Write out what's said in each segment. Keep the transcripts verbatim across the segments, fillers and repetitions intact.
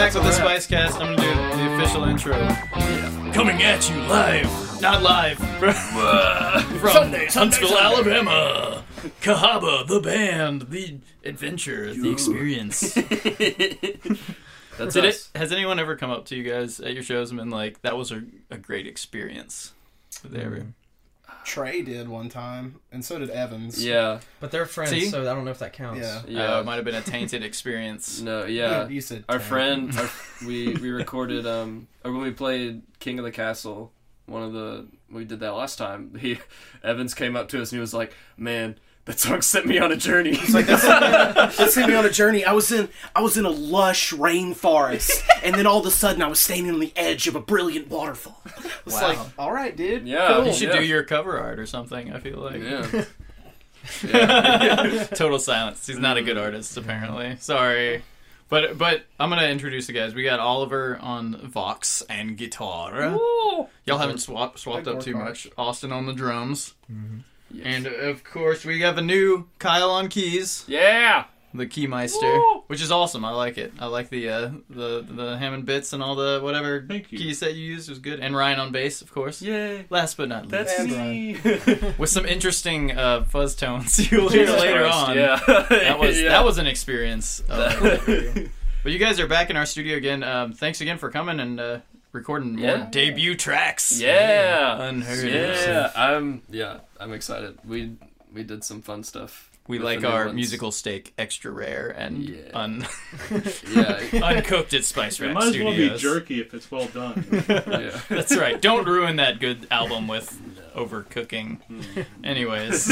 back with the Spice Cast. I'm gonna do the official intro. Yeah. Coming at you live, not live, from, from Sunday, Huntsville, Sunday. Alabama. Cahaba, the band, the adventure, the experience. That's Did us. It, has anyone ever come up to you guys at your shows and been like, "That was a, a great experience"? Did they ever? Mm. Trey did one time, and so did Evans. Yeah. But they're friends, See? so I don't know if that counts. Yeah. Yeah. Uh, it might have been a tainted experience. No, yeah. You said our ten. friend, our, we we recorded, um, or when we played King of the Castle, one of the, we did that last time, he, Evans came up to us and he was like, "Man, that song sent me on a journey." It's like, that's, that sent me on a journey. I was in I was in a lush rainforest, and then all of a sudden I was standing on the edge of a brilliant waterfall. It's Wow. like, all right, dude. Yeah. Cool. You should Yeah. do your cover art or something, I feel like. Yeah. yeah. Total silence. He's not a good artist, apparently. Sorry. But but I'm going to introduce the guys. We got Oliver on Vox and guitar. Ooh. Y'all haven't swap, swapped up too hard. much. Austin on the drums. Mm-hmm. Yes. And, of course, we have a new Kyle on keys. Yeah. The Keymeister, Woo! which is awesome. I like it. I like the uh, the the Hammond bits and all the whatever Thank you. keys that you used was good. And Ryan on bass, of course. Yay. Last but not least, That's And me. with some interesting uh, fuzz tones you'll hear Jesus later Christ, on. Yeah. That was yeah. that was an experience. Uh, but you guys are back in our studio again. Um, thanks again for coming and uh, recording Yeah. more debut tracks. Yeah. Unheard of. Yeah. I'm, yeah, I'm excited. We, we did some fun stuff. We with like the new our ones. musical steak extra rare and Yeah. un- Yeah. uncooked at Spice It Rack might as well Studios. be jerky if it's well done. Yeah. That's right. Don't ruin that good album with overcooking. Anyways,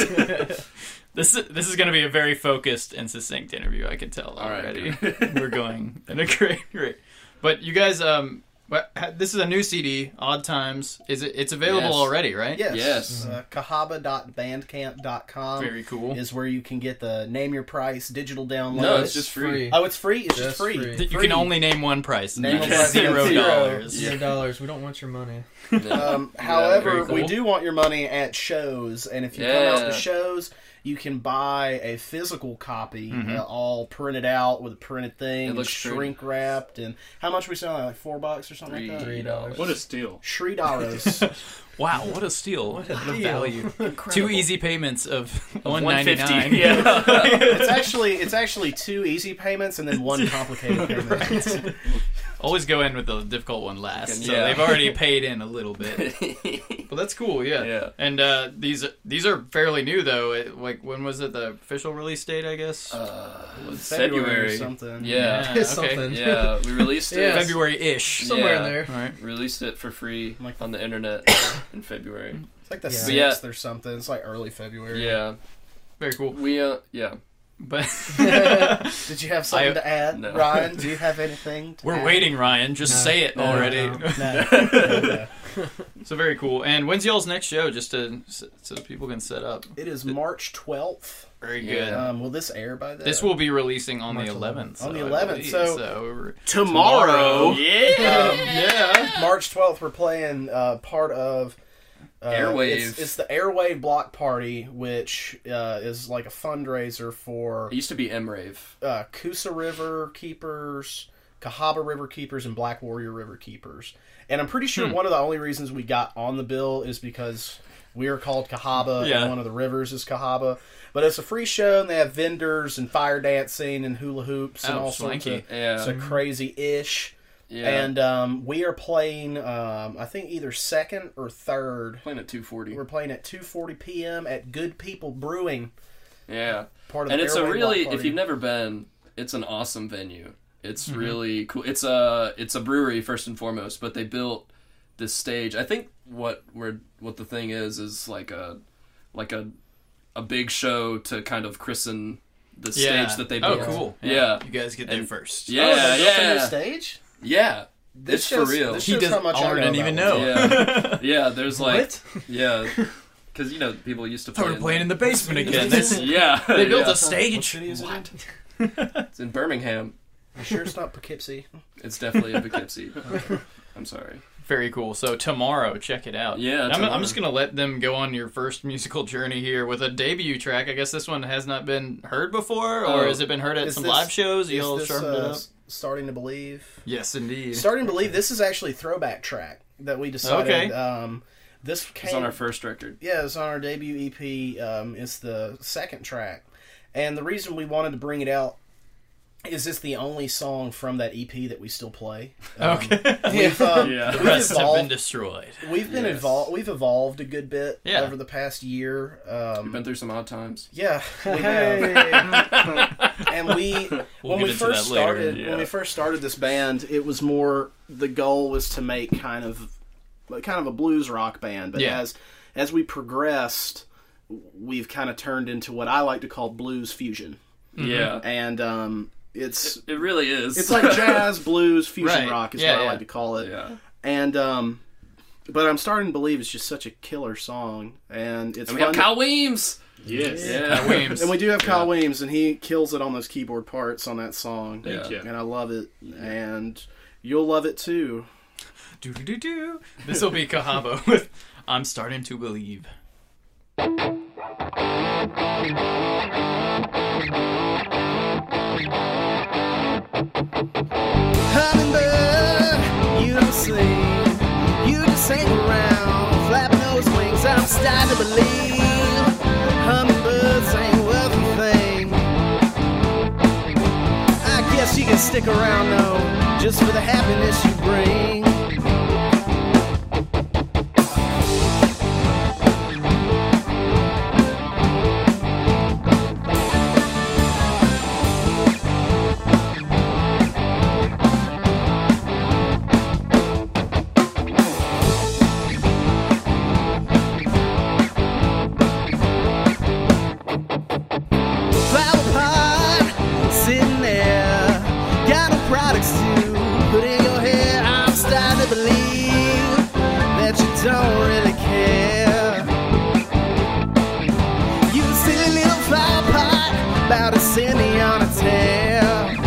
this is, this is going to be a very focused and succinct interview. I can tell All right, already. good. We're going in a great, great. But you guys, um, what- ha- this is a new C D, Odd Times. Is it? It's available Yes. already, right? Yes. Yes. Uh, Kahaba dot bandcamp dot com Very cool. is where you can get the name your price digital download. No, it's just free. Oh, it's free. It's just, Just free. free. That you can only name one price. and Name that's one price, zero zero. dollars. Zero dollars. We don't want your money. Um, Yeah, however, very cool. we do want your money at shows, and if you come out Yeah. to shows, you can buy a physical copy, Mhm. uh, all printed out with a printed thing, It and looks shrink wrapped. And how much we selling? Like four bucks or something Three. like that. Three dollars. What a steal. Three dollars. Wow, what a steal! What a, value! Two easy payments of one ninety nine. Yeah. It's actually it's actually two easy payments and then one complicated payment. Always go in with the difficult one last. So Yeah. they've already paid in a little bit. But that's cool, yeah. Yeah. And uh, these these are fairly new though. It, like when was it the official release date? I guess Uh, February February. or something. Yeah. okay. Something. Yeah, we released it. Yeah. February-ish. Somewhere Yeah. in there. All right. Released it for free Like- on the internet in February. It's like the Yeah. sixth Yeah. or something. It's like early February. Yeah. Very cool. We, uh, yeah. But Did you have something I- to add, No. Ryan? Do you have anything? To we're add? waiting, Ryan. Just No. say it No, already. no. No. No, no. So very cool. And when's y'all's next show? Just to so people can set up. It is March twelfth. Very Yeah. good. Um, will this air by then? This will be releasing on March the eleventh. On the I eleventh, believe. so- so tomorrow. Yeah. Um, yeah. March twelfth, we're playing uh, part of uh, Airwave. It's, it's the Airwave Block Party, which uh, is like a fundraiser for It used to be M-Rave. uh, Coosa River Keepers, Cahaba River Keepers, and Black Warrior River Keepers. And I'm pretty sure Hmm. one of the only reasons we got on the bill is because we are called Cahaba, Yeah. and one of the rivers is Cahaba. But it's a free show, and they have vendors and fire dancing and hula hoops and Oh, all sorts swanky. of Yeah. so crazy-ish. Yeah. And um, we are playing, um, I think, either second or third. Playing at two forty. We're playing at two forty p.m. at Good People Brewing, Yeah. part of And the it's a Airwave really, Block if Party. you've never been, it's an awesome venue. It's Mm-hmm. really cool. It's a, it's a brewery first and foremost, but they built this stage. I think what we're, what the thing is, is like a, like a, a big show to kind of christen the Yeah. stage that they Oh, built. cool. Yeah. You guys get there And- first. Yeah, Oh, they built a yeah. new stage? Yeah. This It's for shows- real. This He shows doesn't. how much I Oliver know didn't even about know. Yeah. Yeah, there's like, What? yeah. Because, you know, people used to I thought play we were playing in the basement What again. city is This, it? Yeah. they built yeah. a stage. What city is it in? It's in Birmingham. You sure it's not Poughkeepsie? It's definitely in Poughkeepsie. I'm sorry. Very cool. So tomorrow, check it out. Yeah, I'm, tomorrow. I'm just gonna let them go on your first musical journey here with a debut track. I guess this one has not been heard before, or Oh, has it been heard at is some this- live shows? Is You'll this, sharpened it uh, up. Starting to Believe. Yes, indeed. Starting to Believe, this is actually a throwback track that we decided. Okay. Um, this came, It's on our first record. Yeah, it's on our debut E P. Um, it's the second track. And the reason we wanted to bring it out is it's the only song from that E P that we still play. Um, Okay. We've, um, Yeah. The we've rest have been evolved, destroyed. we've been Yes. evolved. We've evolved a good bit Yeah. over the past year. Um, We've been through some odd times. yeah, we have. And we We'll when get we into first that later. started Yeah. when we first started this band, it was more the goal was to make kind of kind of a blues rock band. But Yeah. as as we progressed, we've kind of turned into what I like to call blues fusion. Yeah. And um, it's It really is. it's like jazz, blues, fusion Right. rock is Yeah, what I yeah. like to call it. Yeah. And um, but I'm starting to believe it's just such a killer song, and it's And we fun. have Kyle Weems. Yes. Yeah. Kyle Weems. And we do have Kyle Weems, and he kills it on those keyboard parts on that song. Thank you. And I love it, and you'll love it too. Do do do do. This will be Cahaba with "I'm Starting to Believe." Hummingbird, you don't sing, you just hang around, flapping those wings. I'm starting to believe hummingbirds ain't worth a thing. I guess you can stick around though, just for the happiness you bring. Flower pot, sitting there, got no products to put in your hair. I'm starting to believe that you don't really care. You silly little flower pot, about to send me on a tear.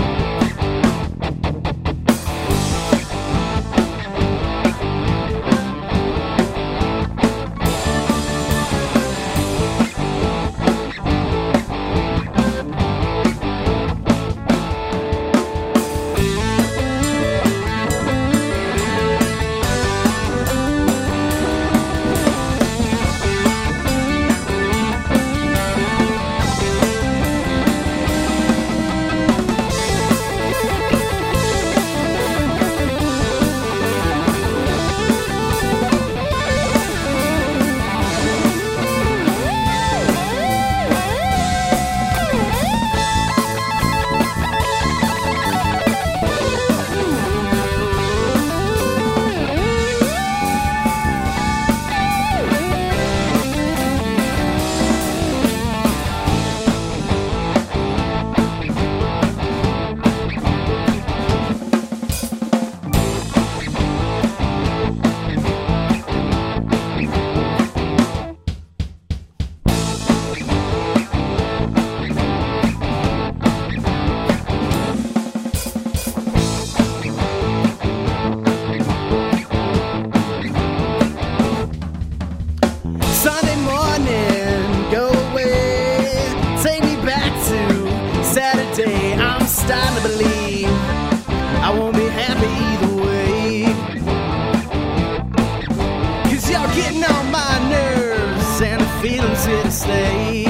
Sunday morning, go away, take me back to Saturday. I'm starting to believe I won't be happy either way. Cause y'all getting on my nerves and the feeling's here to stay.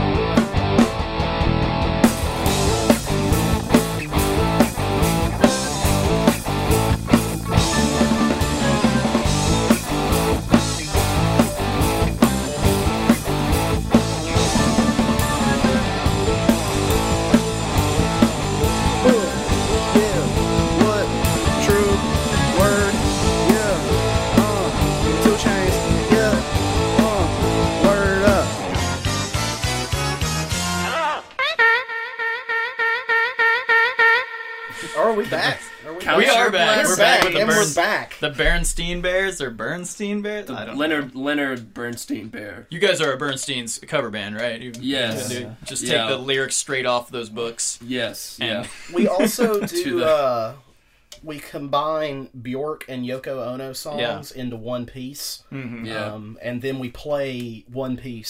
Yeah, what? True word. Yeah. Uh, two chains. Yeah. Uh, word up. Are we back? Are we Count We your are back. blessings. We're We're back back, with the and Bern- we're back. The Bernstein Bears or Bernstein Bears? I don't Leonard Leonard Bernstein Bear. You guys are a Bernstein's cover band, right? You, Yes. you just take Yeah. the lyrics straight off those books. Yes. And Yeah. We also To do. the- Uh, we combine Bjork and Yoko Ono songs into one piece, Mhm. Yeah. um, and then we play one piece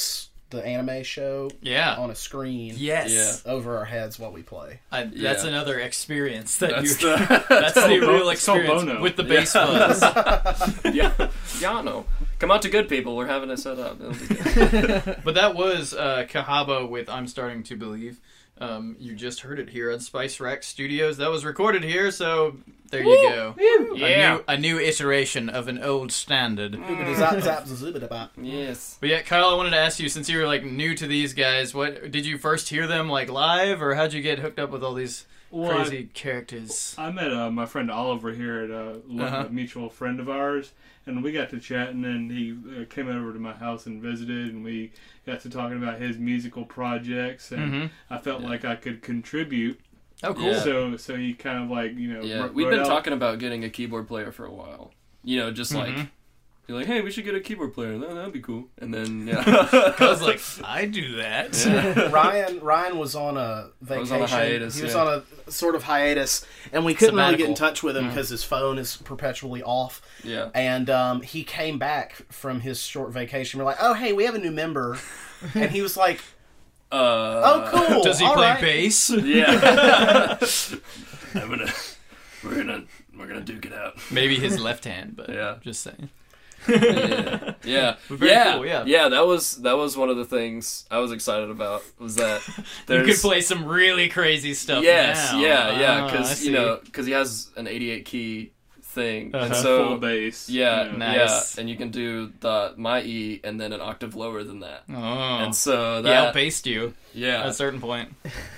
the anime show Yeah. on a screen Yes. Yeah. over our heads while we play. I, that's Yeah. another experience that That's you. the That's the real it's called experience Bono. with the bass fuzz. yeah, Yano. Come out to good people. We're having it set up. It'll be good. But that was uh, Kahaba with "I'm Starting to Believe." Um, you just heard it here at Spice Rack Studios. That was recorded here, so there you go. Yeah. A new, a new iteration of an old standard. Zap, zap, zibidabop. Yes. But yeah, Kyle, I wanted to ask you, since you were like new to these guys, what did you first hear them like live, or how'd you get hooked up with all these Well, crazy characters? I met uh, my friend Oliver here at uh, a Uh-huh. a mutual friend of ours, and we got to chatting, and he uh, came over to my house and visited, and we got to talking about his musical projects, and Mhm. I felt like I could contribute. Oh, cool. Yeah. So, so he kind of like you know, Yeah, wrote- we've wrote been out- talking about getting a keyboard player for a while. You know, just like Mhm. you're like, hey, we should get a keyboard player. That, that'd be cool. And then yeah, I was like, I do that. Yeah. Ryan Ryan was on a vacation. was on a hiatus, He was yeah. on a sort of hiatus, and we couldn't really get in Sabbatical. touch with him Mm. because his phone is perpetually off. yeah. And um, he came back from his short vacation. We're like, oh, hey, we have a new member. And he was like, Uh, oh, cool. Does he all play right." bass? Yeah. I'm gonna, we're gonna, we're gonna duke it out. Maybe his left hand, but Yeah. just saying. Yeah, yeah, Very yeah, cool, yeah. yeah. That was that was one of the things I was excited about. Was that You there's could play some really crazy stuff. yes, now. yeah, yeah, Ah, I because see. you know, because he has an eighty-eight key thing, Uh-huh. and full so bass. yeah, you know. Nice. yeah, and you can do the my E and then an octave lower than that, Oh. and so He that outpaced you yeah, at a certain point.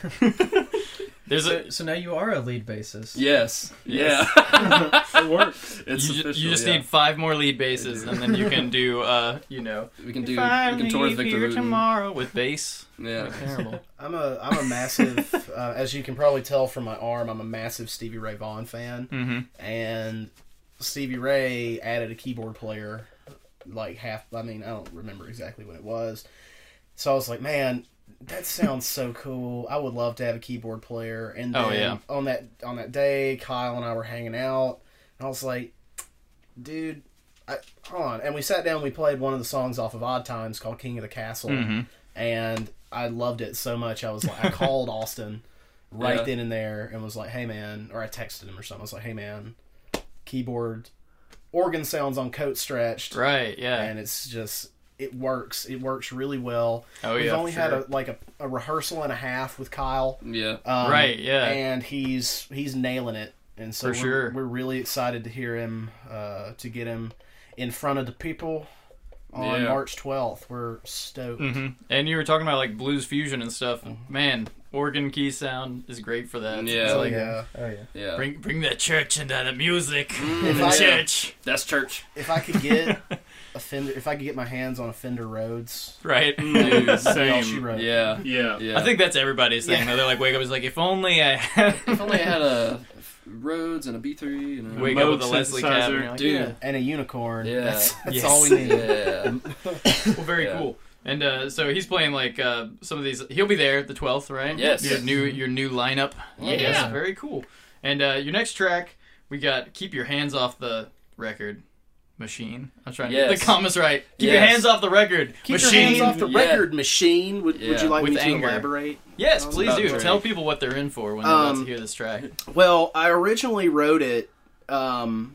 There's a So, so now you are a lead bassist. yes, Yes. yeah, It works. it's you, ju- official. you just yeah. need five more lead basses, and then you can do, uh, you know, we can do if I we can tour with leave Victor here Wooten. tomorrow with bass. Yeah, Terrible. I'm a I'm a massive, uh, as you can probably tell from my arm, I'm a massive Stevie Ray Vaughan fan. Mm-hmm. And Stevie Ray added a keyboard player, like half, I mean, I don't remember exactly when it was. So I was like, man, that sounds so cool. I would love to have a keyboard player. And then Oh, yeah. on that on that day, Kyle and I were hanging out, and I was like, dude, I, hold on. And we sat down, we played one of the songs off of Odd Times called King of the Castle, Mm-hmm. and I loved it so much. I was like, I called Austin right Yeah. then and there and was like, hey man, or I texted him or something. I was like, hey man, keyboard, organ sounds on Coat Stretched, Right, yeah. and it's just it works. It works really well. Oh, We've yeah, only for had sure. a like a, a rehearsal and a half with Kyle, yeah. um, Right, yeah. and he's he's nailing it. And so For we're, sure. we're really excited to hear him, uh, to get him in front of the people on Yeah. March twelfth. We're stoked. Mm-hmm. And you were talking about like blues fusion and stuff. Man, organ key sound is great for that. Yeah. It's Oh like, yeah. Oh yeah. Yeah, Bring bring the church into the music. If the I- church. that's church. If I could get a Fender, if I could get my hands on a Fender Rhodes, Right. Dude, all she Same. wrote. yeah, Yeah. yeah. I think that's everybody's thing. Yeah. Though. They're like, wake up, it's like, if only I had. if only I had a Rhodes and a B three and a Wake Moog up with a Leslie synthesizer. cab. And you're like, Dude. yeah. and a unicorn. Yeah. That's, that's Yes. all we need. yeah. Well, very Yeah. cool. And uh, so he's playing like uh, some of these. He'll be there the twelfth, right? Yes. Your new your new lineup. Yeah. Yes, very cool. And uh, your next track, we got "Keep Your Hands Off the Record." Machine. I'm trying to get Yes. the commas right. Keep your Yes. hands off the record. Keep machine. your hands off the Yeah. record machine. Would, would Yeah. you like With me to anger. elaborate? Yes, Sounds please about do. Drake. Tell people what they're in for when they're about Um, to hear this track. Well, I originally wrote it. Um,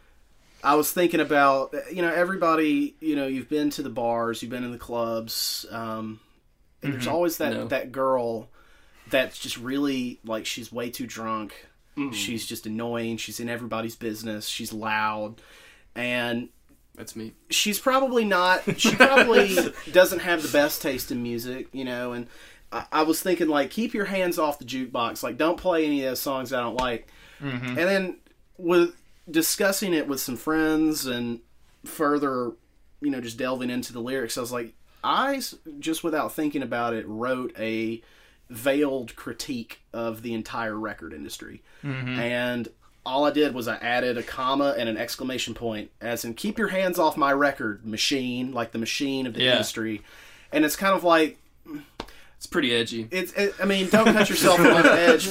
I was thinking about, you know, everybody, you know, you've been to the bars, you've been in the clubs, um, and there's always that, No. that girl that's just really, like, she's way too drunk. She's just annoying. She's in everybody's business. She's loud. And That's me. she's probably not, she probably doesn't have the best taste in music, you know, and I, I was thinking, like, keep your hands off the jukebox. Like, don't play any of those songs I don't like. And then with discussing it with some friends and further, you know, just delving into the lyrics, I was like, I, just without thinking about it, wrote a veiled critique of the entire record industry. And all I did was I added a comma and an exclamation point, as in, keep your hands off my record, machine, like the machine of the Yeah. industry. And it's kind of like, It's pretty edgy. it's, it, I mean, don't cut yourself on the edge,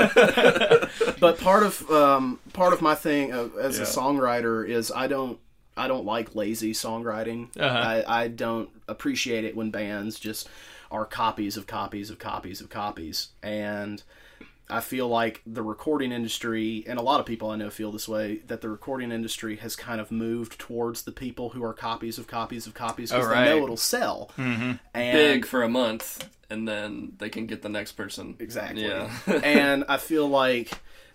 but but part of um, part of my thing uh, as a Yeah. songwriter is I don't I don't like lazy songwriting. Uh-huh. I, I don't appreciate it when bands just are copies of copies of copies of copies. And I feel like the recording industry, and a lot of people I know feel this way, that the recording industry has kind of moved towards the people who are copies of copies of copies because Oh, right. they know it'll sell. Mm-hmm. And Big for a month, and then they can get the next person. Exactly. Yeah. And I feel like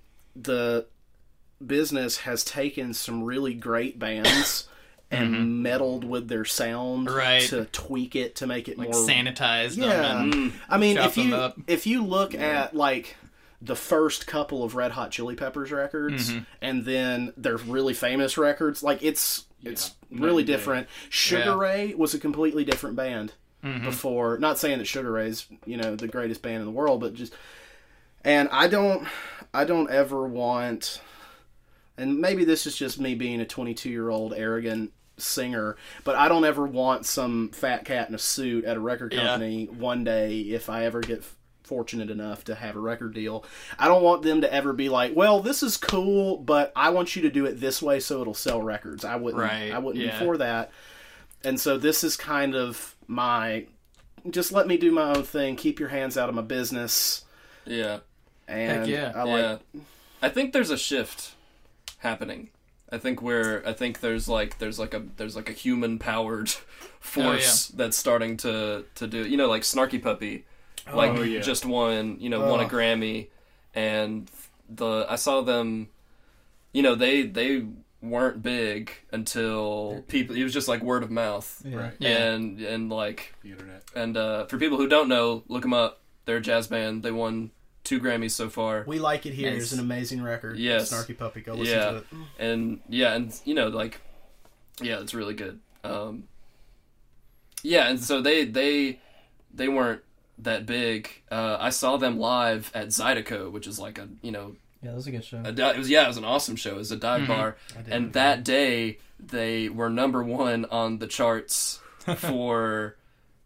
the business has taken some really great bands and meddled with their sound Right. to tweak it to make it Like more sanitized Yeah. them. And, I mean, chop if you them up. if you look at like the first couple of Red Hot Chili Peppers records Mm-hmm. and then their really famous records, like it's it's night really and day. different. Sugar Yeah. Ray was a completely different band Mm-hmm. before. Not saying that Sugar Ray's, you know, the greatest band in the world, but just and I don't I don't ever want, and maybe this is just me being a twenty-two year old arrogant singer, but I don't ever want some fat cat in a suit at a record Yeah. company one day if I ever get f- fortunate enough to have a record deal. I don't want them to ever be like, well, this is cool, but I want you to do it this way so it'll sell records. I wouldn't Right, I wouldn't yeah. be for that. And so this is kind of my, just let me do my own thing, keep your hands out of my business. Yeah. And Heck yeah. I like Yeah. I think there's a shift happening. I think where I think there's like there's like a there's like a human powered force that's starting to to do, you know, like Snarky Puppy like Oh, yeah. just won, you know, won a Ugh. Grammy, and the I saw them, you know, they they weren't big until people, it was just like word of mouth. Yeah. Right. Yeah. And and like The internet. and uh for people who don't know, look them up. They're a jazz band. They won two Grammys so far. We Like It Here Nice. is an amazing record. Yes. Snarky Puppy, go listen Yeah. to it. And yeah, and you know, like, yeah, it's really good. Um, yeah, and so they they they weren't that big. Uh, I saw them live at Zydeco, which is like a you know Yeah, that was a good show. a di- it was yeah it was an awesome show. It was a dive bar, didn't and go. that day they were number one on the charts for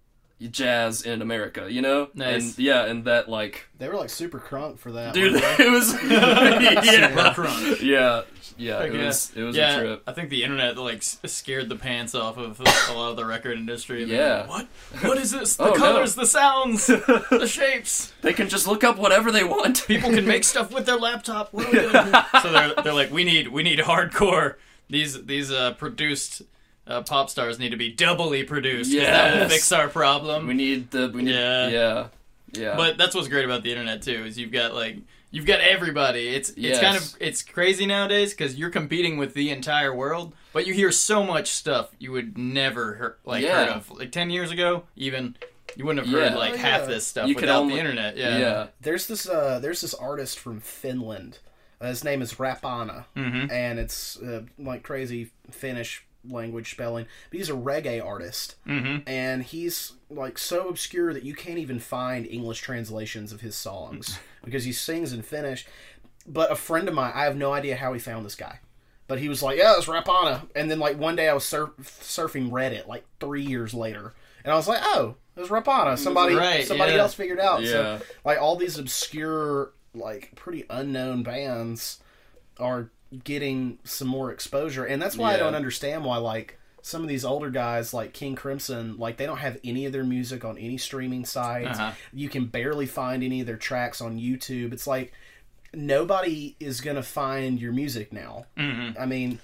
jazz in America. You know, Nice. and yeah, and that like. They were like super crunk for that. Dude, weren't they? it was yeah, crunk. yeah, yeah. Heck It yeah. was it was yeah, a trip. I think the internet like s- scared the pants off of a lot of the record industry. And they're Yeah. like, what? What is this? The Oh, no. colors, the sounds, the shapes. They can just look up whatever they want. People can make stuff with their laptop. What are we doing here? So they're they're like, we need we need hardcore. These these uh, produced uh, pop stars need to be doubly produced. 'Cause that will Yes. fix our problem. We need the we need Yeah. yeah yeah. But that's what's great about the internet too, is you've got like you've got everybody. It's it's Yes. kind of it's crazy nowadays because you're competing with the entire world, but you hear so much stuff you would never hear, like Yeah. heard of. Like ten years ago, even you wouldn't have heard Yeah. like Oh, half yeah. this stuff You could without only- the internet. yeah. Yeah, There's this uh, there's this artist from Finland. Uh, his name is Rapana, Mhm. and it's uh, like crazy Finnish language spelling. But he's a reggae artist, Mhm. and he's like so obscure that you can't even find English translations of his songs because he sings in Finnish. But a friend of mine, I have no idea how he found this guy, but he was like, "Yeah, it's Rapana." And then like one day I was sur- surfing Reddit like three years later, and I was like, "Oh, it was Rapana." Somebody, Right, somebody yeah. else figured out. Yeah. So like all these obscure, like pretty unknown bands are getting some more exposure, and that's why I Yeah. don't understand why like some of these older guys like King Crimson, like they don't have any of their music on any streaming sites. Uh-huh. You can barely find any of their tracks on YouTube. It's like nobody is gonna find your music now. Mhm. I mean,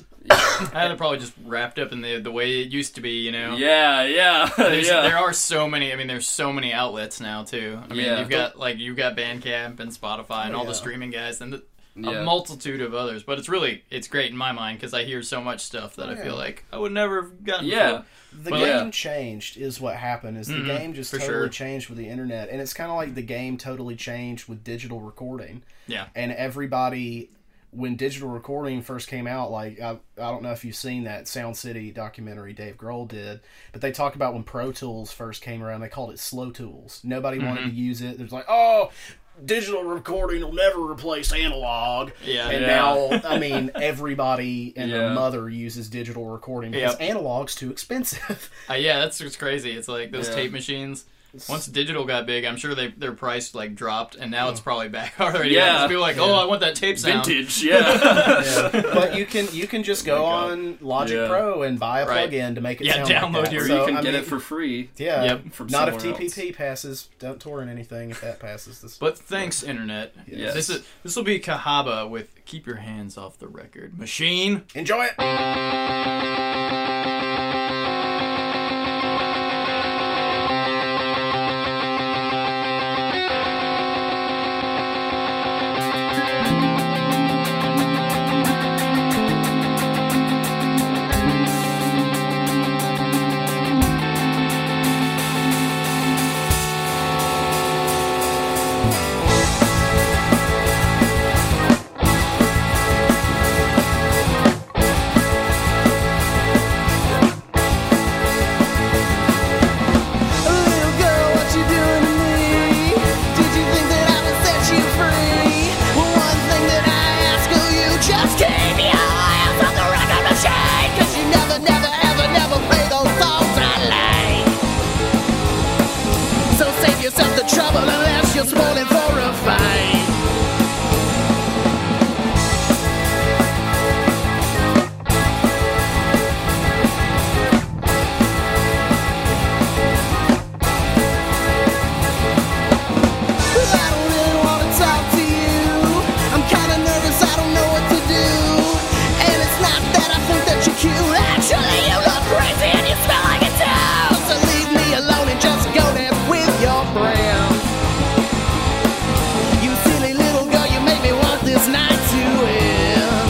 I had it probably just wrapped up in the the way it used to be. You know. yeah yeah There's, yeah. There are so many. I mean, there's so many outlets now too. I mean, Yeah. you've got like you've got Bandcamp and Spotify and Oh, all the yeah. streaming guys and the, Yeah. a multitude of others. But it's really it's great in my mind because I hear so much stuff that I Yeah. feel like I would never have gotten. Yeah. before. the Well, game yeah. changed is what happened. Is the Mhm, game just for totally sure. changed with the internet, and it's kind of like the game totally changed with digital recording. Yeah. And everybody, when digital recording first came out, like I, I don't know if you've seen that Sound City documentary Dave Grohl did, but they talk about when Pro Tools first came around, they called it Slow Tools. Nobody wanted to use it. There's like, oh, digital recording will never replace analog. Yeah. And Yeah. now, I mean, everybody and their Yeah. mother uses digital recording because Yep. analog's too expensive. Uh, yeah, that's what's crazy. It's like those Yeah. tape machines. once digital got big, I'm sure they their price like dropped, and now it's probably back already. Yeah. People are like, oh, I want that tape sound. Vintage, yeah. Yeah. But you can you can just go on Logic Yeah. Pro and buy a Right. plug-in to make it Yeah, sound download like that. your- So, you can I get mean, it for free. Yeah. Yep. From Not if somewhere T P P else. passes. Don't torrent anything if that passes. This. But thanks, Internet. Yes. This is this will be Cahaba with "Keep Your Hands Off the Record Machine." Enjoy it. Little girl, what you doing to me? Did you think that I would set you free? Well, one thing that I ask of you, just keep your hands on the record machine. Cause you never, never, ever, never play those songs I like. So save yourself the trouble unless you're spoiling for a fight. I don't really wanna talk to you. I'm kinda nervous, I don't know what to do. And it's not that I think that you're cute. Actually, you look crazy and you smell like a town. So leave me alone and just go dance with your friends. You silly little girl, you make me want this night to end.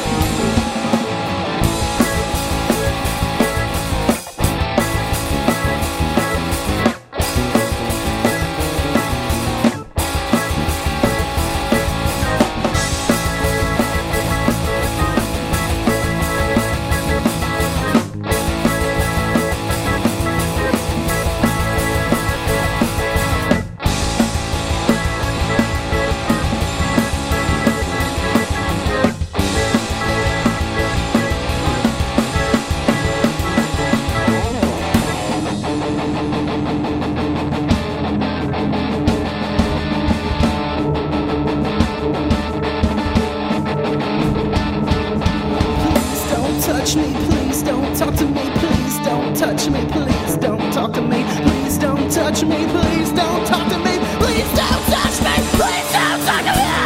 Please don't touch me, please don't talk to me, please don't touch me, please don't talk to me, please don't touch me, please don't talk to me, please don't touch me, please don't talk to me.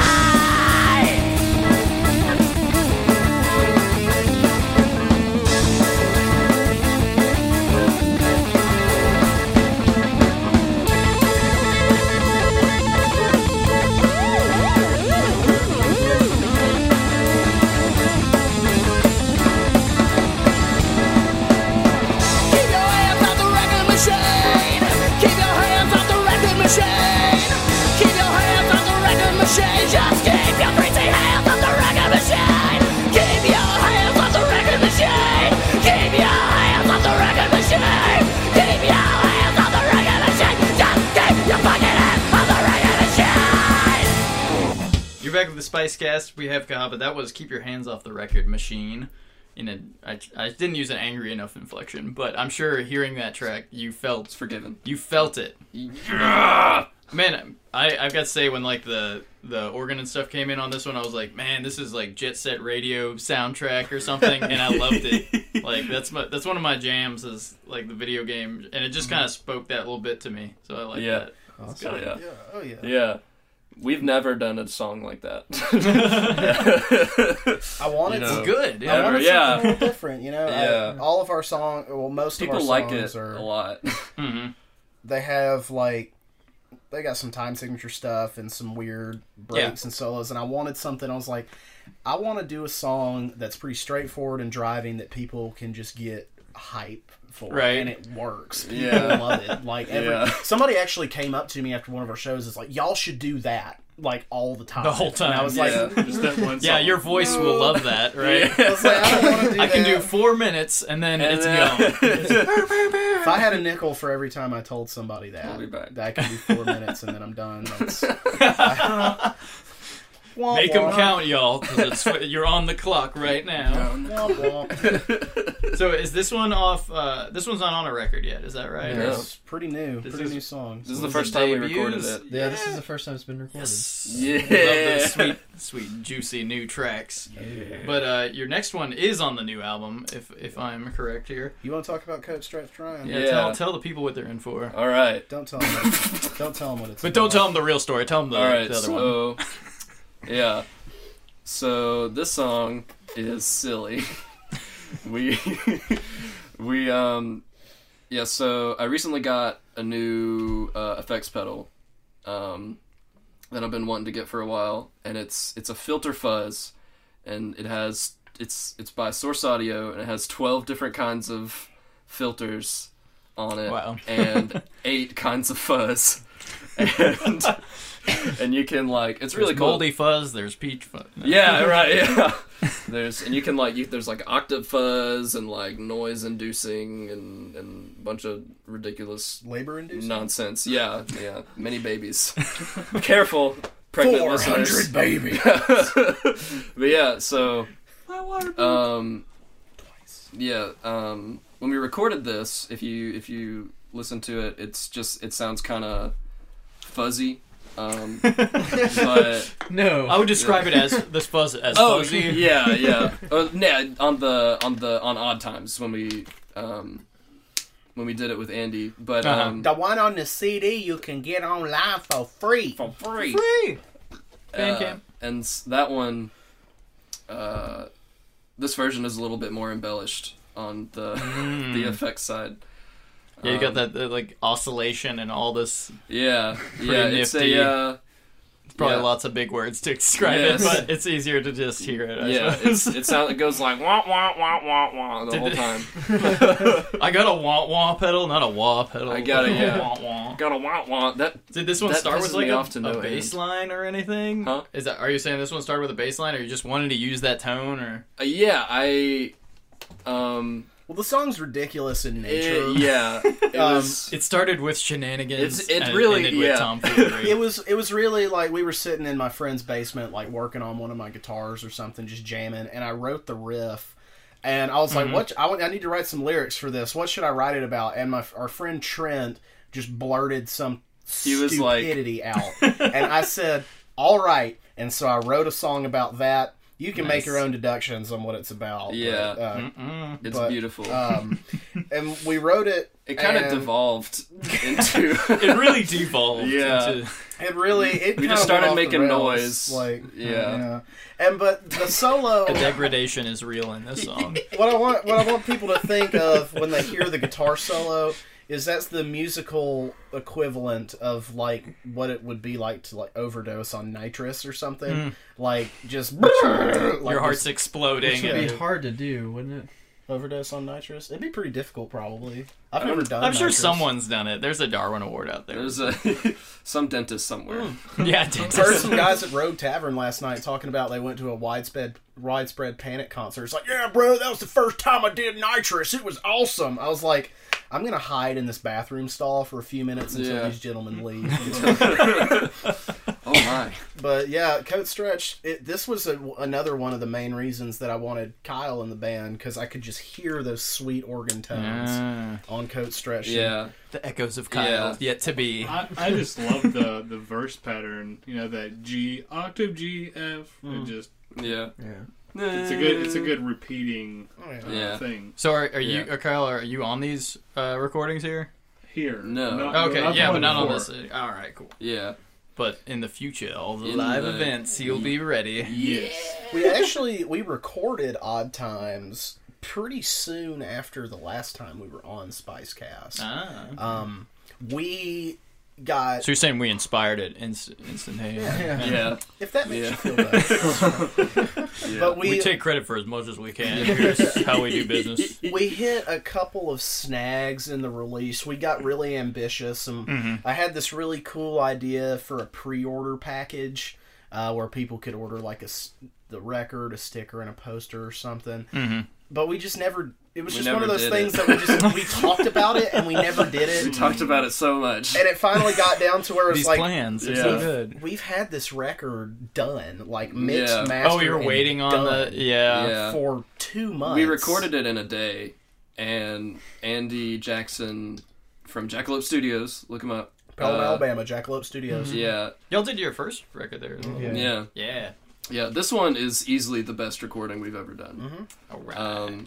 Keep your hands off the record machine. Keep your hands off the record machine. Keep your hands off the record machine. Just keep your greasy hands off the record machine. Keep your hands off the record machine. Keep your hands off the record machine. Keep your hands off the record machine. Just keep your fucking hands off the record machine. You're back with the Spice Cast. We have Cahaba. That was "Keep Your Hands Off the Record Machine." In a, I, I didn't use an angry enough inflection, but I'm sure hearing that track, you felt It's forgiven. you felt it. Man, I I've got to say, when like the the organ and stuff came in on this one, I was like, man, this is like Jet Set Radio soundtrack or something, and I loved it. Like that's my that's one of my jams, is like the video game, and it just kind of spoke that little bit to me. So I like Yeah. that. Oh, yeah. Yeah. Oh yeah. Yeah. We've never done a song like that. I wanted You know. to. Good. I Yeah. wanted yeah. something a little different, you know. Yeah. I, all of our songs, well, most People of our like songs it are. a lot. hmm They have like, they got some time signature stuff and some weird breaks Yeah. and solos, and I wanted something. I was like, I want to do a song that's pretty straightforward and driving that people can just get hype for, Right. and it works. People Yeah. love it. Like every, Yeah. somebody actually came up to me after one of our shows. It's like, y'all should do that like all the time, The whole And I time. was Yeah. like, Just that one Yeah, song. your voice will love that, right? I was like, I don't want to do I can that. do four minutes and then And it's then- gone. If I had a nickel for every time I told somebody that, We'll be back. that I can do four minutes and then I'm done. That's, Womp Make them womp. count, y'all, because you're on the clock right now. Womp womp. So is this one off? Uh, this one's not on a record yet. Is that right? Yeah. It's pretty new. This pretty is- new songs. This is the Was first it time we debuts? recorded it. Yeah, this is the first time it's been recorded. Yes. Yeah. Love those sweet, sweet, juicy new tracks. But uh, your next one is on the new album, if if I'm correct here. You want to talk about Coat Stretch Ryan? Yeah, Yeah. Tell tell the people what they're in for. All right. Don't tell them. What, don't tell them what it's. But don't about. tell them the real story. Tell them the, All right. the other one. So, yeah. So this song is silly. we we um yeah. So I recently got a new uh, effects pedal um that I've been wanting to get for a while, and it's it's a filter fuzz, and it has it's it's by Source Audio, and it has twelve different kinds of filters on it, Wow. and eight kinds of fuzz, and and you can like it's really There's cool. Moldy fuzz. There's peach fuzz. Yeah, right. Yeah, there's and you can like you, there's like octave fuzz and like noise inducing and and a bunch of ridiculous Labor inducing. nonsense. Yeah, yeah, many babies. Careful, pregnant Four listeners. hundred baby. But yeah, so um, yeah, um, when we recorded this, if you if you listen to it, it's just it sounds kind of fuzzy. Um, but No. I would describe it as this fuzz as oh fuzzy. yeah, yeah, uh, yeah. On the on the on odd times when we um when we did it with Andy, but Uh-huh. um The one on the C D you can get online for free. for free. Free. Uh, Bandcamp. and s- that one, uh, this version is a little bit more embellished on the the effects side. Yeah, you got Um, that, that like oscillation and all this. Yeah, yeah. It's nifty. a uh, Probably yeah. lots of big words to describe Yes. it, but it's easier to just hear it. I yeah. suppose. It's, it sounds it goes like wah wah wah wah wah the Did whole it- time. I got a wah wah pedal, not a wah pedal. I got it, yeah. Wah wah. Got a wah wah. That Did this one That start with pisses like me a, off to no a end. bass line or anything? Huh? Is that? Are you saying this one started with a bass line, or you just wanted to use that tone, or? uh, yeah. I um. Well, the song's ridiculous in nature. It, yeah. It Um, was. It started with shenanigans. It's- it and really- ended with yeah. tomfoolery. It was it was really like we were sitting in my friend's basement, like working on one of my guitars or something, just jamming, and I wrote the riff, and I was like, Mm-hmm. "What? I, want- I need to write some lyrics for this. What should I write it about?" And my our friend Trent just blurted some He was like- stupidity out, and I said, "All right," and so I wrote a song about that. You can make Nice. your own deductions on what it's about. Yeah. but, uh, Mm-mm. It's but, beautiful. um, and we wrote it. it kind of and devolved into. It really devolved. Yeah. Into, It really. It We kinda just started went off the making rails, noise. Like Yeah. yeah. And but the solo. the degradation is real in this song. what I want what I want people to think of when they hear the guitar solo is that's the musical equivalent of like what it would be like to like overdose on nitrous or something. Like just like Your heart's just exploding. It'd and- be hard to do, wouldn't it? overdose on nitrous. It'd be pretty difficult, probably. I've I never don't- done. I'm sure nitrous. someone's done it. There's a Darwin Award out there. There's a some dentist somewhere. yeah, Heard some guys at Rogue Tavern last night talking about they went to a widespread widespread Panic concert. It's like, yeah, bro, that was the first time I did nitrous. It was awesome. I was like, I'm gonna hide in this bathroom stall for a few minutes until Yeah. these gentlemen leave. Oh my! But yeah, Coat Stretch. It, this was a, another one of the main reasons that I wanted Kyle in the band because I could just hear those sweet organ tones Ah, on Coat Stretch. Yeah, the echoes of Kyle Yeah. yet to be. I, I just love the the verse pattern. You know, that G octave G F. It just yeah. Yeah. it's a good it's a good repeating Oh, yeah. uh, Yeah. thing So are, are you, Yeah. uh, Kyle? Are you on these uh, recordings here? here. No. Not- Okay, I've yeah, done but not on before. this. uh, All right, cool. Yeah. But in the future, all the In live the- events, you'll be ready. Yes. We actually we recorded Odd Times pretty soon after the last time we were on Spicecast. Ah. Um, we got So you're saying we inspired it inst- instantaneously? Yeah. if that makes Yeah. you feel better. Yeah. But we We take credit for as much as we can. Here's how we do business. we hit a couple of snags in the release. We got really ambitious, and Mm-hmm. I had this really cool idea for a pre-order package uh, where people could order like a s- the record, a sticker, and a poster or something. Mm-hmm. but we just never. It was We just never one of those did things it. that we just we talked about it and we never did We it. talked about it so much. And it finally got down to where it was These like plans are Yeah. so good. we've had this record done, like mixed, Yeah. mastered. Oh, you're and waiting on done the yeah. Yeah. for two months. We recorded it in a day, and Andy Jackson from Jackalope Studios, look him up. Pelham, Uh, Alabama, Jackalope Studios. Yeah, Y'all did your first record there. Yeah. yeah, Yeah. yeah. This one is easily the best recording we've ever done. All right. Um,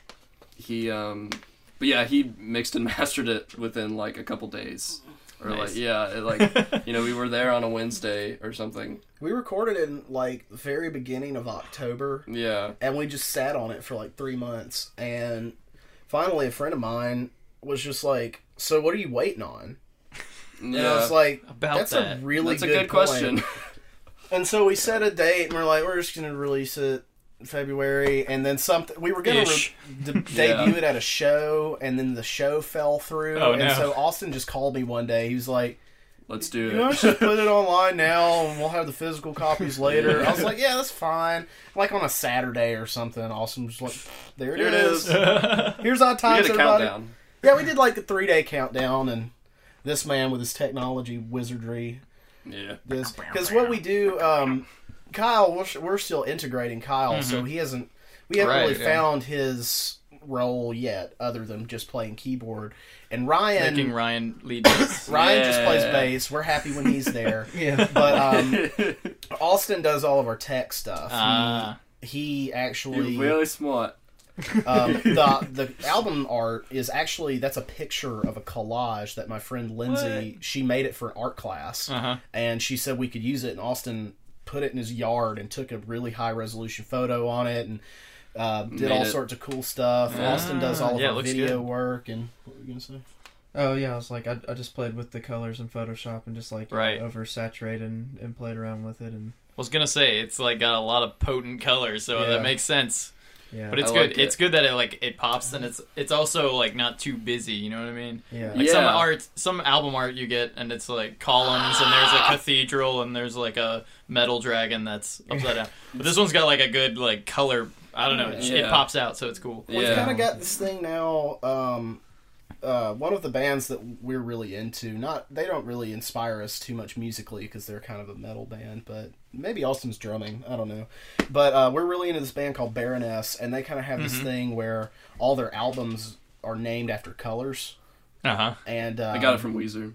he, um, but yeah, he mixed and mastered it within like a couple days. Or Nice. like, yeah, it, like, you know, we were there on a Wednesday or something. We recorded in like the very beginning of October, Yeah. and we just sat on it for like three months. And finally, a friend of mine was just like, "So what are you waiting on?" And I Yeah. was like, About "That's that. a really That's a good, good point." question. And so we set a date, and we're like, "We're just gonna release it in February," and then something. We were gonna Ish. re- de- debut it at a show, and then the show fell through. Oh, and no. so Austin just called me one day. He was like, Let's do "You know, it. just put it online now, and we'll have the physical copies later." I was like, "Yeah, that's fine." Like on a Saturday or something. Austin was like, "There it Here it is. is. Here's our We times, did a everybody." countdown. Yeah, we did like a three day countdown, and this man with his technology wizardry. Yeah. This because what we do, um, Kyle, we're, we're still integrating Kyle, so he hasn't. We haven't Right, really yeah. found his role yet, other than just playing keyboard. And Ryan, Making Ryan lead bass. Ryan just plays Yeah. bass. We're happy when he's there. Yeah. But um, Austin does all of our tech stuff. Ah. he You're actually really smart. um, the the album art is actually that's a picture of a collage that my friend Lindsay she made it for an art class, Uh-huh. and she said we could use it. And Austin put it in his yard and took a really high resolution photo on it, and uh, did Made all it. sorts of cool stuff. Ah, Austin does all of yeah, it our looks video good. work. And what were you gonna say? Oh yeah, I was like, I, I just played with the colors in Photoshop and just like Right. oversaturated and, and played around with it, and I was gonna say it's like got a lot of potent colors, so Yeah. that makes sense. yeah, But it's I good. like It's it. good that it like it pops, and it's it's also like not too busy. You know what I mean? yeah, Like some Yeah. art, some album art you get, and it's like columns, and there's a cathedral, and there's like a metal dragon that's upside down. But this one's got like a good like color. I don't know. It, it Yeah. pops out, so it's cool. We've Yeah. kind of got this thing now. Um, uh, one of the bands that we're really into, not they don't really inspire us too much musically because they're kind of a metal band, but maybe Austin's drumming. I don't know, but uh, we're really into this band called Baroness, and they kind of have this thing where all their albums are named after colors, Uh huh. and um, I got it from Weezer.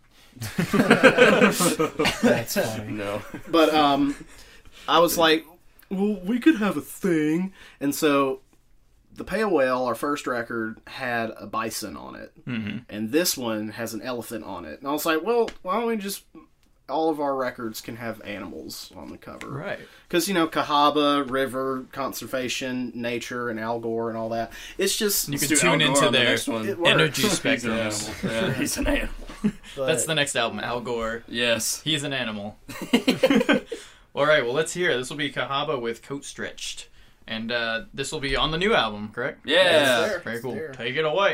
That's funny. No. But um, I was like, well, we could have a thing. And so the Pale Whale, our first record, had a bison on it. Mm-hmm. And this one has an elephant on it. And I was like, well, why don't we just... All of our records can have animals on the cover. Right. Because, you know, Cahaba, river, conservation, nature, and Al Gore and all that. It's just... You can Let's do tune Al Gore into on the their next one. It works. energy He's an spectrums. animal. Yeah, he's an animal. but- That's the next album, Al Gore. Yes. He's an animal. All right, well, let's hear it. This will be Cahaba with Coat Stretched. And uh, this will be on the new album, correct? Yeah. It's there. Very It's cool. there. Take it away.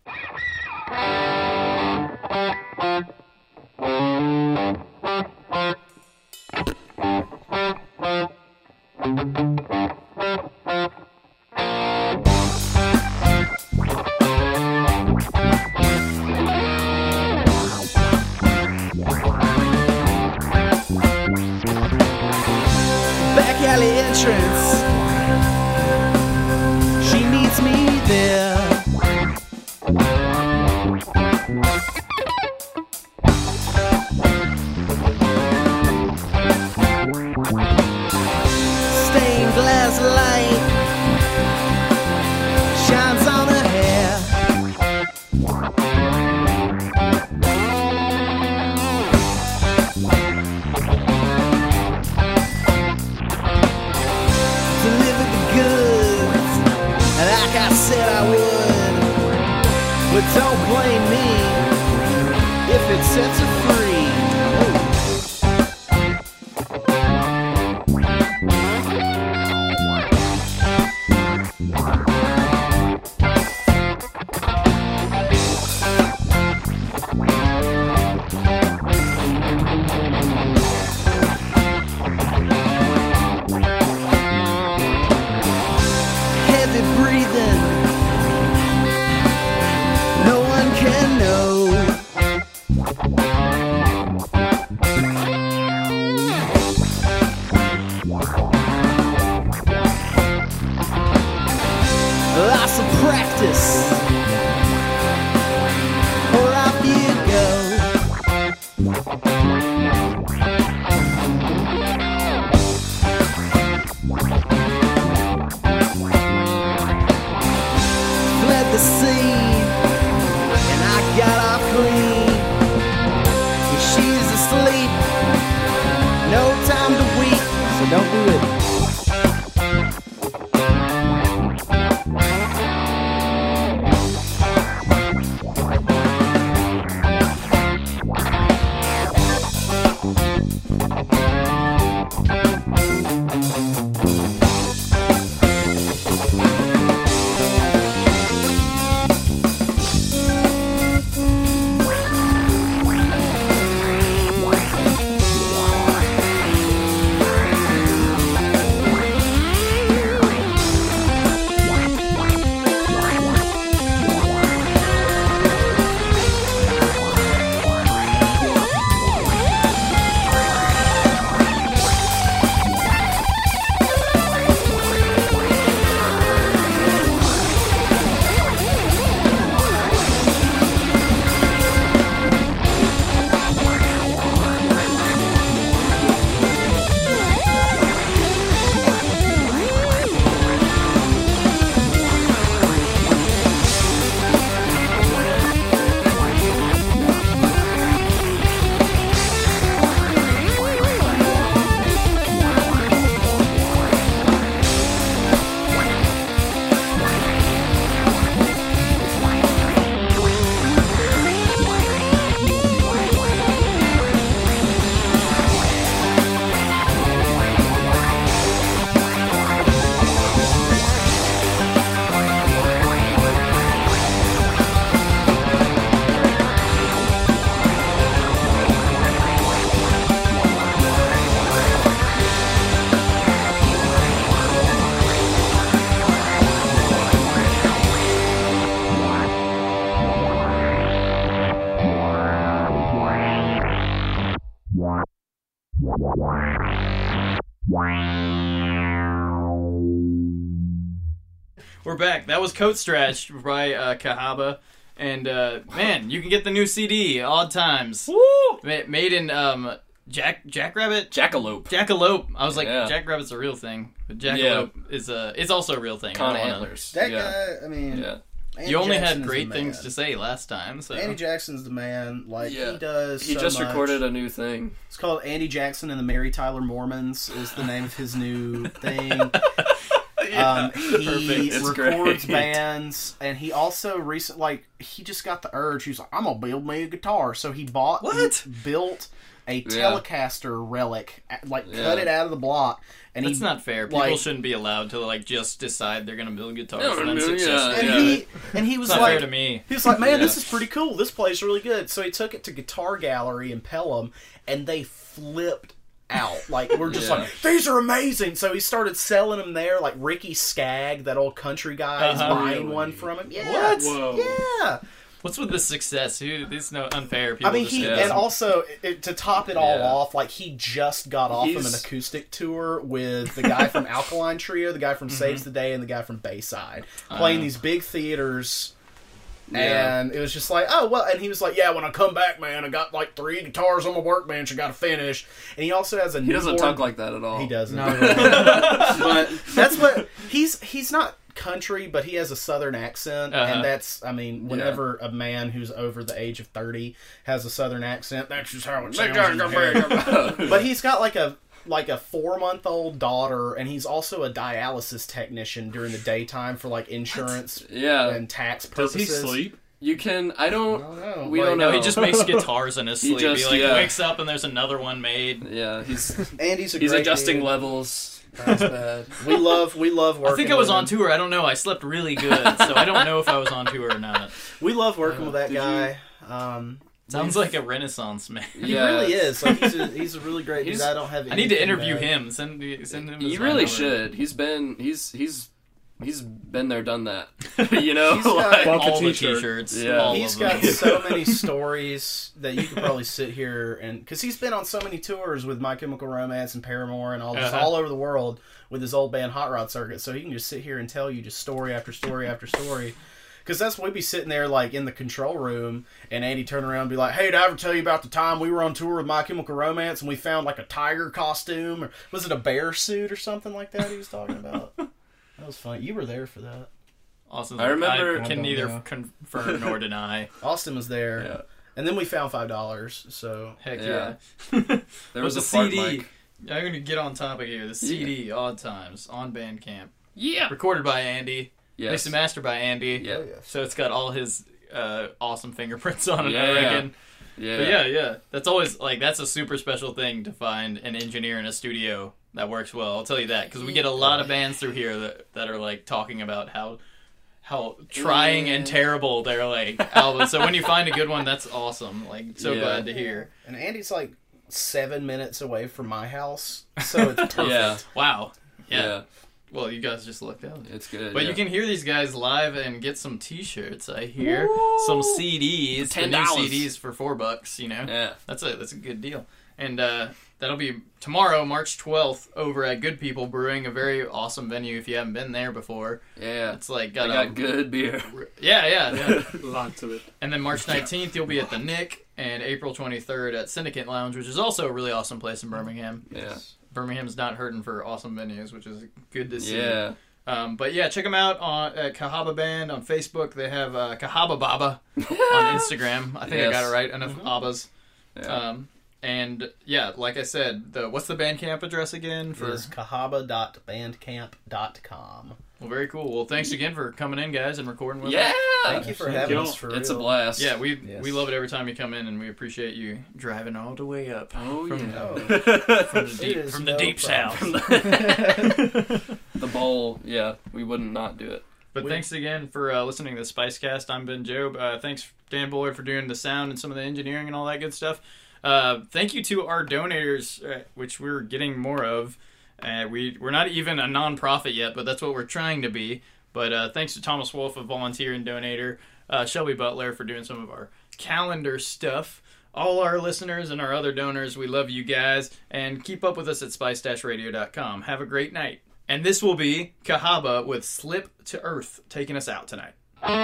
Back alley entrance. She meets me there. Stained glass light shines on her hair. Delivered the goods like I said I would. But don't blame me if it sets her free. Heavy breathing. breathing. No one can know. Lots of practice, or off you go. Fled the scene, and I got off clean. And she's asleep, no time to weep, so don't do it. We're back. That was Coat Stretch by uh, Cahaba. And, uh, man, you can get the new C D, Odd Times. Woo! Ma- Made in um, Jack Jackrabbit? Jackalope. Jackalope. I was like, Yeah. Jackrabbit's a real thing. But Jackalope is a, it's also a real thing. Con I don't wanna- antlers. That yeah. guy, I mean, Yeah. Andy You only Jackson's had the great man. things to say last time. So. Andy Jackson's the man. Like Yeah. he does. He so just much. recorded a new thing. It's called Andy Jackson and the Mary Tyler Mormons. Is the name of his new thing. Um, he It's records great. bands, and he also recent like he just got the urge. He was like, "I'm gonna build me a guitar," so he bought, What? he built a Yeah. Telecaster relic, like cut Yeah. it out of the block, and That's he not fair. People like- shouldn't be allowed to like just decide they're gonna build guitars No, and then no, yeah, successfully. and yeah. he and he was It's not like, fair to me. he was like, "Man, Yeah. this is pretty cool. This plays really good." So he took it to Guitar Gallery in Pelham, and they flipped out. Like, we're just Yeah. like, these are amazing. So he started selling them there. Like Ricky Skagg, that old country guy, is Uh-huh. buying Really? one from him. Yeah. What? Whoa. Yeah. What's with the success? Who? This is no unfair. People I mean, just he say and this. also it, to top it all Yeah. off, like he just got off of an He's- acoustic tour with the guy from Alkaline Trio, the guy from Mm-hmm. Saves the Day, and the guy from Bayside, playing Uh. these big theaters. Yeah. And it was just like, oh, well, and he was like, yeah, when I come back, man, I got like three guitars on my workbench I got to finish. And he also has a He doesn't newborn- talk like that at all. He doesn't. Not at all. But that's what, he's he's not country, but he has a southern accent. Uh-huh. And that's, I mean, whenever a man who's over the age of thirty has a southern accent, that's just how it sounds in your head. But he's got like a like a four month old daughter, and he's also a dialysis technician during the daytime for like insurance Yeah. and tax Does purposes. he sleep? You can. I don't. I don't know. We Like, don't know. No, he just makes guitars in his He sleep. He, just- like yeah. wakes up and there's another one made. Yeah. He's Andy's a he's great adjusting dude. levels. That's bad. We love we love working. I think I was with on him. tour. I don't know. I slept really good, so I don't know if I was on tour or not. We love working with that Did guy. Um, Sounds like a Renaissance man. he Yeah. really is. Like he's a, he's a really great dude. He's- I don't have. I need to anything interview bad. him. Send send him. his You phone really number. should. He's been. He's he's he's been there, done that. You know, He's got- like, Bought the all the t-shirt. t-shirts. Yeah. all He's of them. got so many stories that you could probably sit here and because he's been on so many tours with My Chemical Romance and Paramore and all this Uh-huh. all over the world with his old band Hot Rod Circuit. So he can just sit here and tell you just story after story after story. Because that's when we'd be sitting there like in the control room and Andy turn around and be like, "Hey, did I ever tell you about the time we were on tour with My Chemical Romance and we found like a tiger costume or was it a bear suit or something like that?" He was talking about. That was funny. You were there for that. I Austin's like, remember- I I can don't neither know. confirm nor deny. Austin was there, yeah. and then we found five dollars. So Heck Yeah. yeah. There was But a the fart C D. mic. I'm going to get on topic here. The C D, Odd Times, on Bandcamp. Yeah. Recorded by Andy. Yes. Mixed and mastered by Andy. Yeah. Oh, yes. So it's got all his uh, awesome fingerprints on it, Yeah. I reckon. Yeah. But yeah, yeah. That's always, like, that's a super special thing to find an engineer in a studio that works well. I'll tell you that. Because we get a lot of bands through here that, that are, like, talking about how how trying and terrible their, like, albums. So when you find a good one, that's awesome. Like, so Yeah. glad to hear. And Andy's like seven minutes away from my house, so it's perfect. Yeah. Wow. Yeah. Yeah. Well, you guys just lucked out. It's good. But yeah. you can hear these guys live and get some T-shirts. I hear some C Ds, For the new ten dollars. C Ds for four bucks. You know, Yeah. that's a that's a good deal. And uh, that'll be tomorrow, March twelfth, over at Good People Brewing, a very awesome venue. If you haven't been there before, Yeah. it's like They got, got a good beer. yeah, yeah, yeah. Lots of it. And then March nineteenth, you'll be at the Nick, and April twenty-third at Syndicate Lounge, which is also a really awesome place in Birmingham. Yeah. Birmingham's not hurting for awesome venues, which is good to see. Yeah. Um, but yeah, check them out on uh, Cahaba Band on Facebook. They have uh, Cahaba Baba on Instagram. I think I got Yes. it right. Enough Abbas. Yeah. Um, and yeah, like I said, the what's the Bandcamp address again? For Is kahaba dot bandcamp dot com. well, very cool. Well, thanks again for coming in, guys, and recording with yeah. us. Thank you for Thank having you. us. For It's a real. blast. Yeah, we Yes. we love it every time you come in, and we appreciate you driving all the way up Oh, from, yeah. Oh, from the It deep is from the no deep problem. south. The bowl. Yeah. We wouldn't not do it. But We- thanks again for uh, listening to the Spicecast. I'm Ben Job. Uh, thanks, Dan Bullard, for doing the sound and some of the engineering and all that good stuff. Uh, thank you to our donators, uh, which we're getting more of. Uh, we, we're not even a non-profit yet, but that's what we're trying to be. But uh, thanks to Thomas Wolf, a volunteer and donator, uh, Shelby Butler for doing some of our calendar stuff. All our listeners and our other donors, we love you guys. And keep up with us at spice dash radio dot com. Have a great night. And this will be Cahaba with Slip to Earth taking us out tonight.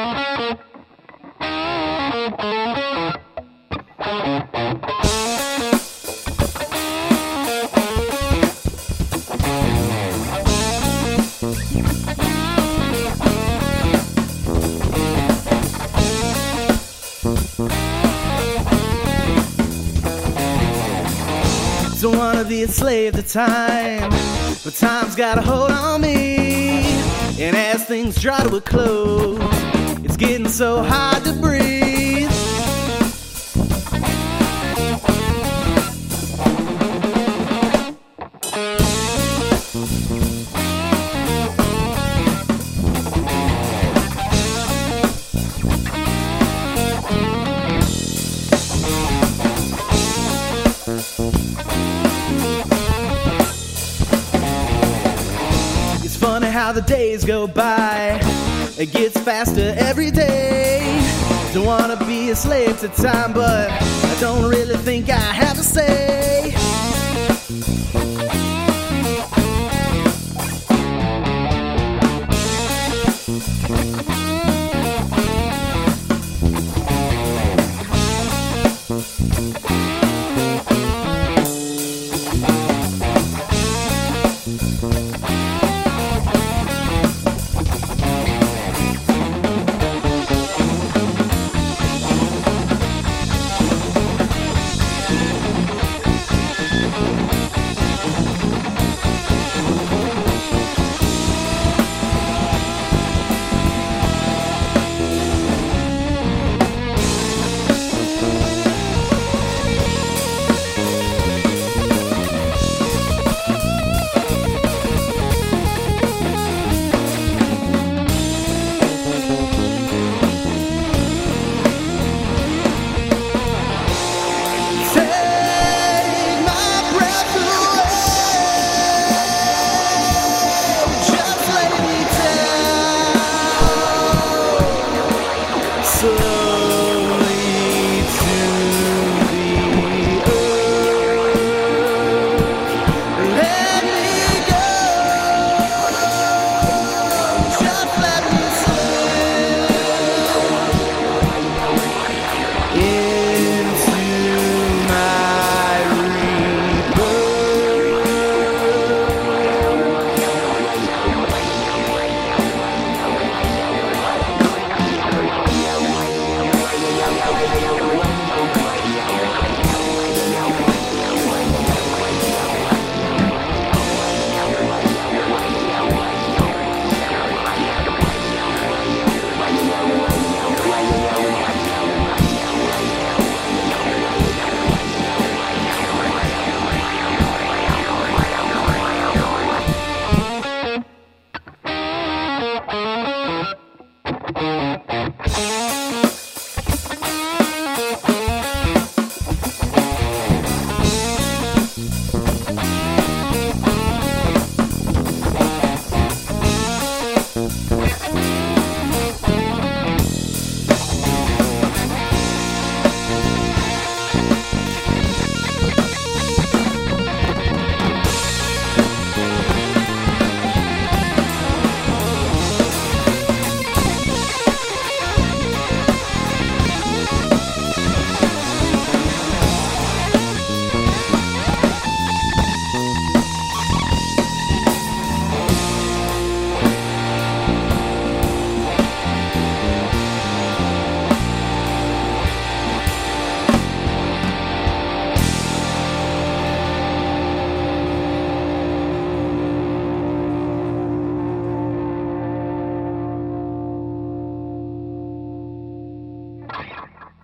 Don't wanna be a slave to time, but time's got a hold on me. And as things draw to a close, it's getting so hard to breathe. It's funny how the days go by. It gets faster every day. Don't wanna be a slave to time, but I don't really think I have a say.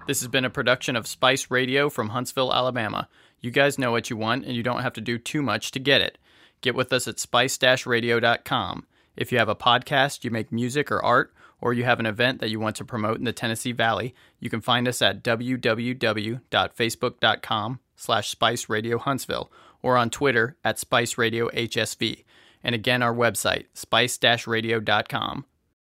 This has been a production of Spice Radio from Huntsville, Alabama. You guys know what you want, and you don't have to do too much to get it. Get with us at spice radio dot com. If you have a podcast, you make music or art, or you have an event that you want to promote in the Tennessee Valley, you can find us at w w w dot facebook dot com slash spice radio huntsville or on Twitter at spice radio h s v. And again, our website, spice radio dot com.